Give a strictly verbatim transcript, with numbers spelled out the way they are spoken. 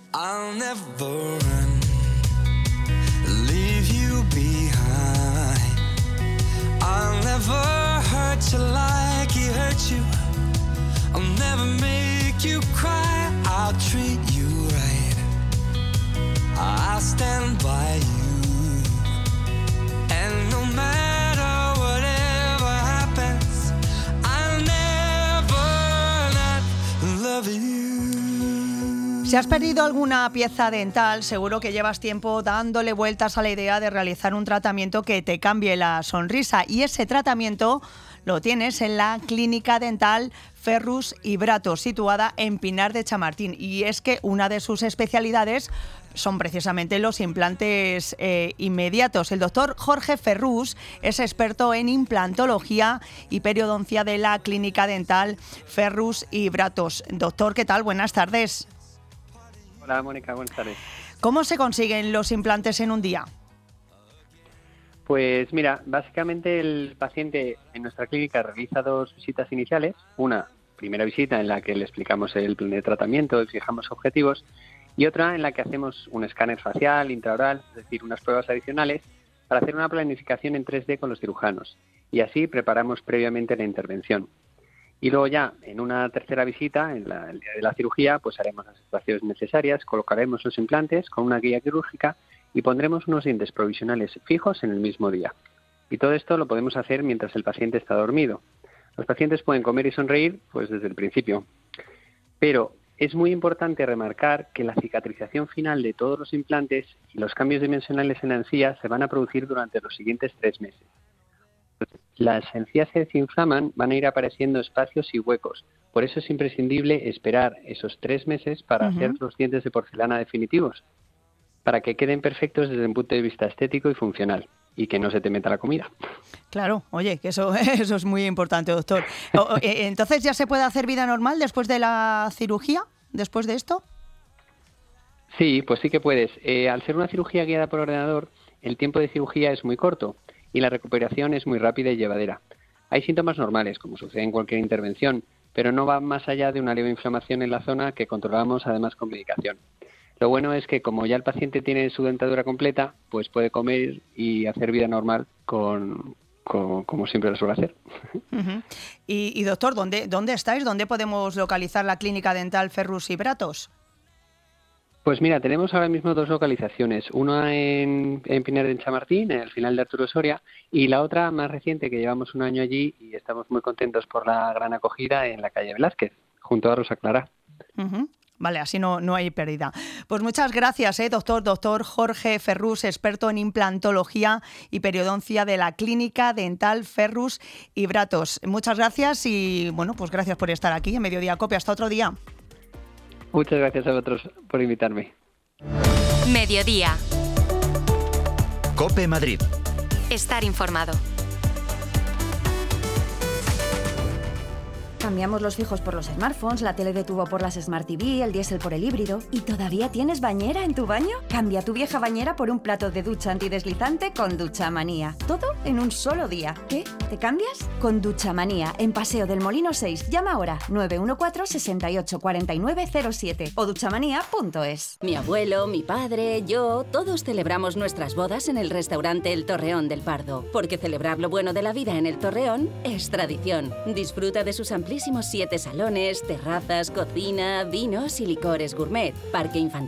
I'll never run, leave you behind. I'll never hurt you like he hurt you. I'll never make you cry. I'll treat you right. I'll stand by you. And no matter whatever happens, I'll never not love you. Si has perdido alguna pieza dental, seguro que llevas tiempo dándole vueltas a la idea de realizar un tratamiento que te cambie la sonrisa. Y ese tratamiento lo tienes en la Clínica Dental Ferrus y Bratos, situada en Pinar de Chamartín. Y es que una de sus especialidades son precisamente los implantes eh, inmediatos. El doctor Jorge Ferrus es experto en implantología y periodoncia de la Clínica Dental Ferrus y Bratos. Doctor, ¿qué tal? Buenas tardes. Hola, Mónica, buenas tardes. ¿Cómo se consiguen los implantes en un día? Pues mira, básicamente el paciente en nuestra clínica realiza dos visitas iniciales. Una primera visita en la que le explicamos el plan de tratamiento y fijamos objetivos, y otra en la que hacemos un escáner facial, intraoral, es decir, unas pruebas adicionales para hacer una planificación en tres D con los cirujanos. Y así preparamos previamente la intervención. Y luego ya, en una tercera visita, en la, el día de la cirugía, pues haremos las extracciones necesarias, colocaremos los implantes con una guía quirúrgica y pondremos unos dientes provisionales fijos en el mismo día. Y todo esto lo podemos hacer mientras el paciente está dormido. Los pacientes pueden comer y sonreír pues desde el principio. Pero es muy importante remarcar que la cicatrización final de todos los implantes y los cambios dimensionales en la encía se van a producir durante los siguientes tres meses. Las encías se desinflaman, van a ir apareciendo espacios y huecos. Por eso es imprescindible esperar esos tres meses para uh-huh. hacer los dientes de porcelana definitivos, para que queden perfectos desde un punto de vista estético y funcional, y que no se te meta la comida. Claro, oye, que eso, eso es muy importante, doctor. Entonces, ¿ya se puede hacer vida normal después de la cirugía, después de esto? Sí, pues sí que puedes. Eh, al ser una cirugía guiada por ordenador, el tiempo de cirugía es muy corto y la recuperación es muy rápida y llevadera. Hay síntomas normales, como sucede en cualquier intervención, pero no va más allá de una leve inflamación en la zona que controlamos además con medicación. Lo bueno es que como ya el paciente tiene su dentadura completa, pues puede comer y hacer vida normal con, con como siempre lo suele hacer. Uh-huh. Y, y doctor, ¿dónde, ¿dónde estáis? ¿Dónde podemos localizar la Clínica Dental Ferrus y Bratos? Pues mira, tenemos ahora mismo dos localizaciones, una en, en Pinar de Chamartín, en el final de Arturo Soria, y la otra más reciente, que llevamos un año allí y estamos muy contentos por la gran acogida, en la calle Velázquez, junto a Rosa Clara. Uh-huh. Vale, así no, no hay pérdida. Pues muchas gracias, ¿eh, doctor. Doctor Jorge Ferrus, experto en implantología y periodoncia de la Clínica Dental Ferrus y Bratos. Muchas gracias y, bueno, pues gracias por estar aquí en Mediodía Cope. Hasta otro día. Muchas gracias a vosotros por invitarme. Mediodía. Cope Madrid. Estar informado. Cambiamos los fijos por los smartphones, la tele de tubo por las Smart T V, el diésel por el híbrido. ¿Y todavía tienes bañera en tu baño? Cambia tu vieja bañera por un plato de ducha antideslizante con Duchamanía. Todo en un solo día. ¿Qué? ¿Te cambias? Con Duchamanía, en Paseo del Molino seis. Llama ahora nueve uno cuatro, seis ocho cuatro nueve cero siete o duchamanía punto es. Mi abuelo, mi padre, yo, todos celebramos nuestras bodas en el restaurante El Torreón del Pardo. Porque celebrar lo bueno de la vida en El Torreón es tradición. Disfruta de sus amplísimos siete salones, terrazas, cocina, vinos y licores gourmet, parque infantil